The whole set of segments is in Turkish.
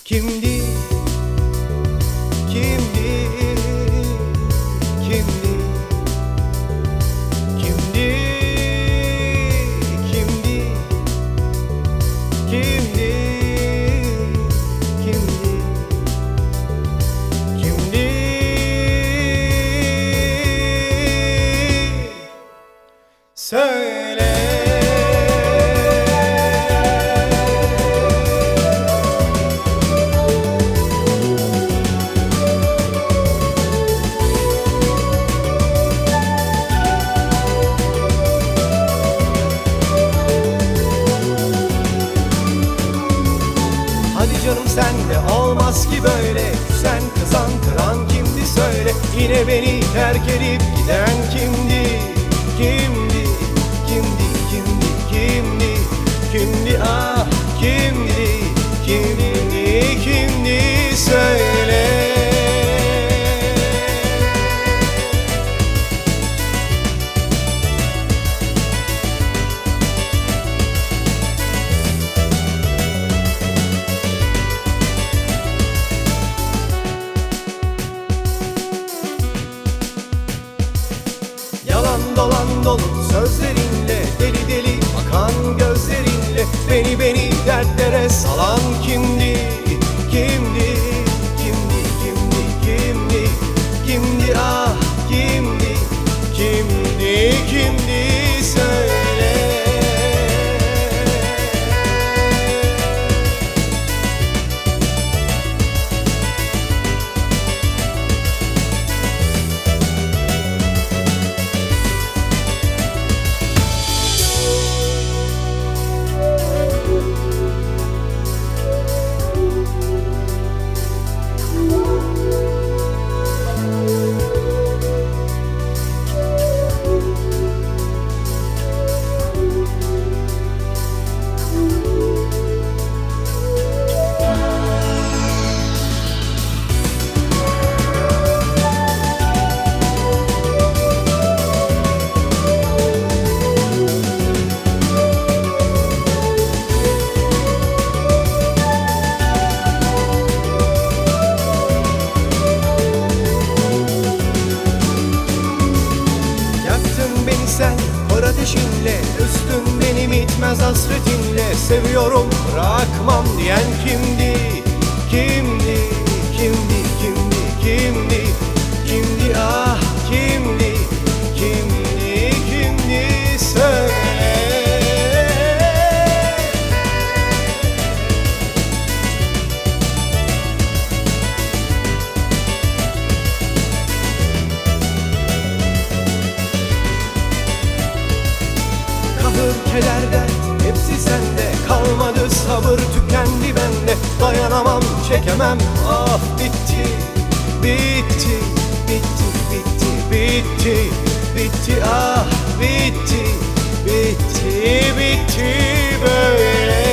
Kimdi, kimdi, kimdi, kimdi, kimdi, kimdi, kimdi, kimdi? Söyle. Hadi canım sen de olmaz ki böyle. Sen kızan kıran kimdi söyle. Yine beni terk edip giden kimdi? Kimdi, kimdi, kimdi, kimdi, kimdi, ah kimdi, kimdi, kimdi söyle. Yalan dolan dolu sözlerinle, deli deli akan gözlerinle beni dertlere salan kimdi? Kimdi, kimdi, kimdi, kimdi, kimdi, ah kimdi, kimdi, kimdi söyle. Sen kor ateşinle, üstün benim itmez hasretinle. Seviyorum bırakmam diyen kimdi? Kimdi, kimdi, kimdi, kimdi, kimdi, ah kimdi, kimdi, kimdi söyle. Kederden hepsi sende, kalmadı sabır tükendi bende. Dayanamam çekemem, ah bitti, bitti, bitti, bitti, bitti, bitti, ah bitti, bitti, bitti böyle.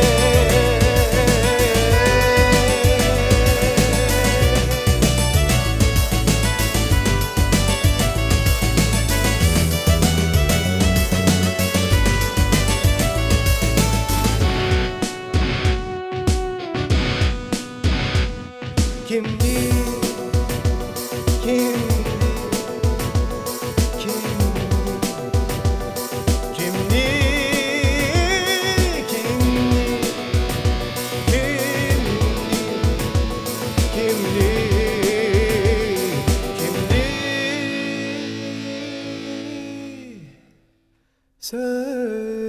Kimdi, kimdi, kimdi, kimdi, kimdi, kimdi, kimdi, kimdi, söyle.